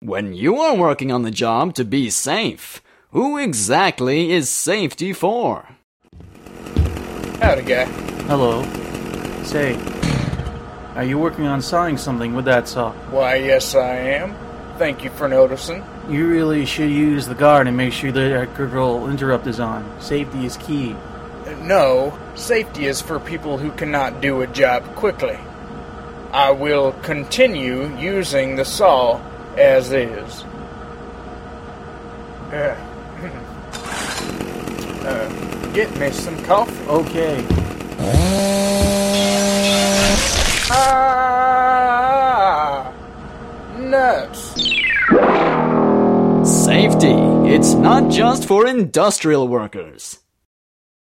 When you are working on the job to be safe, who exactly is safety for? Howdy, guy. Hello. Say, are you working on sawing something with that saw? Why, yes, I am. Thank you for noticing. You really should use the guard and make sure the electrical interrupt is on. Safety is key. No, safety is for people who cannot do a job quickly. I will continue using the saw as is. Get me some coffee. Okay. Nuts. Safety, it's not just for industrial workers.